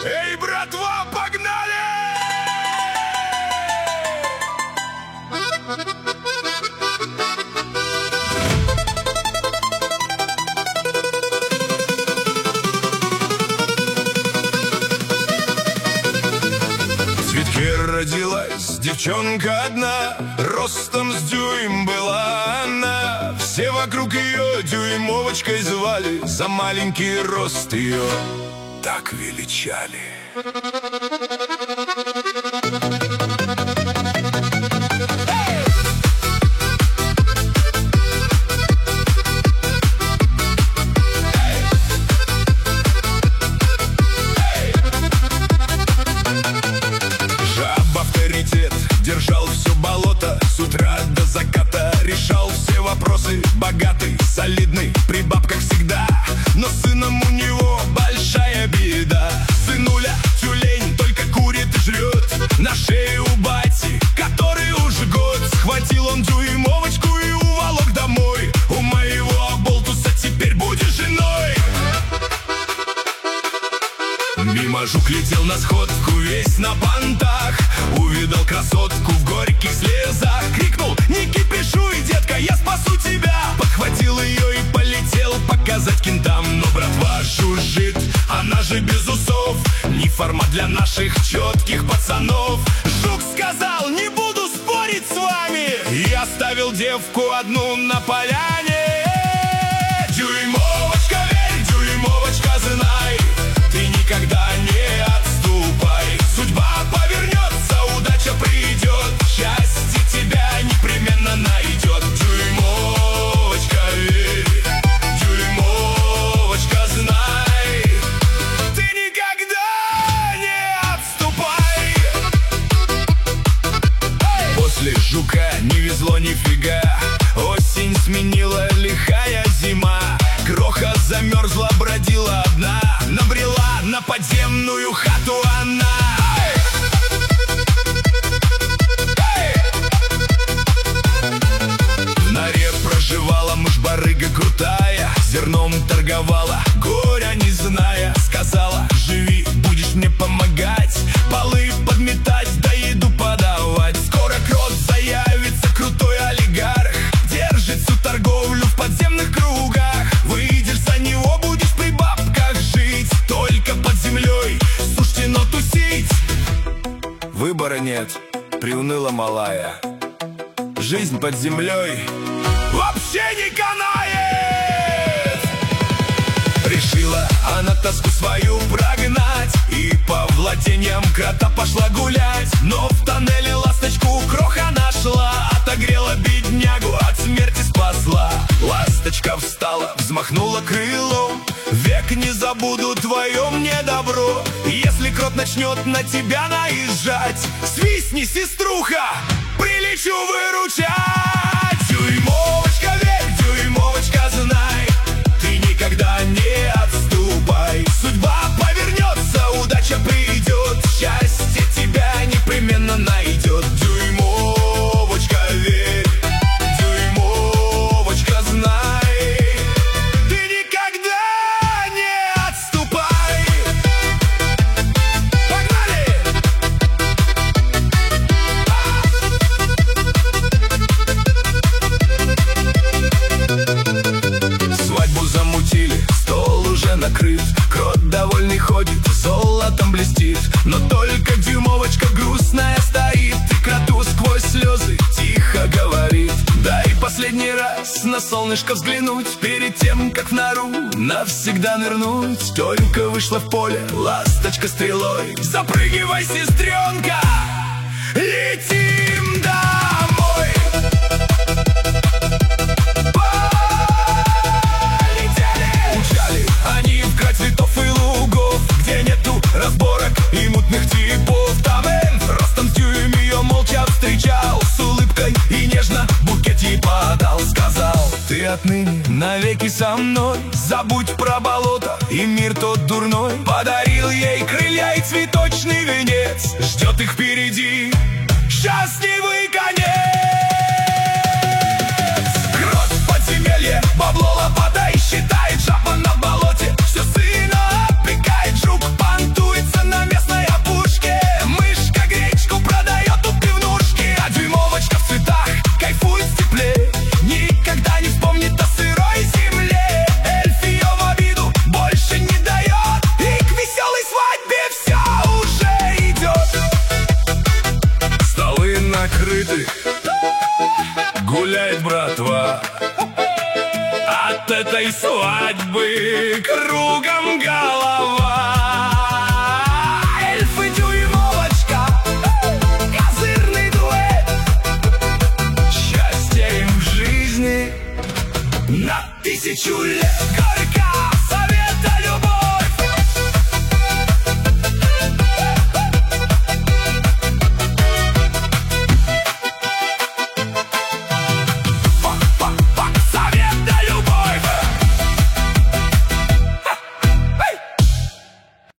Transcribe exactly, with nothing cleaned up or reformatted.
Эй, братва, погнали! В цветке родилась девчонка одна, ростом с дюйм была она. Все вокруг ее дюймовочкой звали, за маленький рост ее так величали. Жаб авторитет держал все болото, с утра до заката решал все вопросы. Богатый, солидный, при бабках всегда, но сыном у него большая беда. Сынуля тюлень только курит и жрет на шее у бати, который уже год. Схватил он дюймовочку и уволок домой. У моего оболтуса теперь будешь женой. Мимо жук летел на сходку, весь на понтах. Увидал красотку в горьких слезах, крикнул: не кипишуй, детка, я спасу тебя. Подхватил ее и полетел показать кентам. Но братва жужжит, она же без усов, не формат для наших четких пацанов. Жук сказал: не буду спорить с вами, и оставил девку одну на поляне. Дюймовочка, верь, дюймовочка, знай, ты никогда не отступай. Судьба повернется, удача придет, счастье тебя непременно найдет. Дюймовочка, верь, дюймовочка, знай, ты никогда не отступай. После жука не везло нифига, осень сменила лихая зима. Кроха замерзла, бродила одна, набрела на подземную хату она. В норе проживала мышь-барыга крутая, зерном торговала, горя не зная. Сказала: живи, будешь мне помогать, полы подметать, да еду подавать. Скоро крот заявится, крутой олигарх, держит всю торговлю в подземных кругах. Выйдешь за него, будешь при бабках жить, только под землей суждено тусить. Выбора нет, приуныла малая, жизнь под землей вообще не канает. Решила она тоску свою прогнать и по владениям крота пошла гулять. Но в тоннеле ласточку кроха нашла, отогрела беднягу, от смерти спасла. Ласточка встала, взмахнула крылом: век не забуду твое мне добро. Если крот начнет на тебя наезжать, свистни, сеструха, прилечу выручать. Дюймовочка, верь, дюймовочка, знай, ты никогда не отступай. Судьба повернется, удача придет, счастье тебя непременно найдет. Дюймовочка, верь, дюймовочка, знай, ты никогда не отступай. Погнали! Свадьбу замутили, стол уже накрыт, крот довольный ходит, золотом блестит. Но только дюймовочка грустная стоит, и кроту сквозь слезы тихо говорит: дай последний раз на солнышко взглянуть, перед тем, как в нору навсегда нырнуть. Только вышла в поле ласточка стрелой: запрыгивай, сестренка, летим домой. Они в край цветов и лугов, где нету разборок и мутных типов. Там Энн ростом с дюйм ее молча встречал, с улыбкой и нежно букет ей подал. Сказал: ты отныне навеки со мной, забудь про болото и мир тот дурной. Подарил ей крылья и цветочный венец, ждет их впереди счастливый конец. Крот в подземелье, бабло лопатой считает, жаба на болоте все сына опекает. Жук понтуется на тысячу лет.